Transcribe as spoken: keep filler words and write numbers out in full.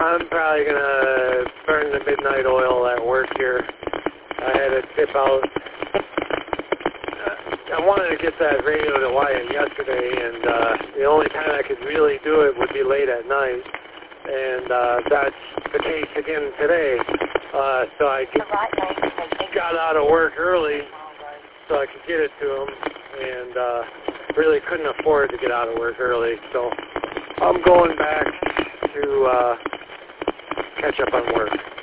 I'm probably going to burn the midnight oil at work here. I had to tip out. Uh, I wanted to get that radio to Wyatt yesterday, and uh, the only time I could really do it would be late at night. And uh, that's the case again today. Uh, so I get, got out of work early so I could get it to him, and uh, really couldn't afford to get out of work early. So I'm going back to uh, catch up on work.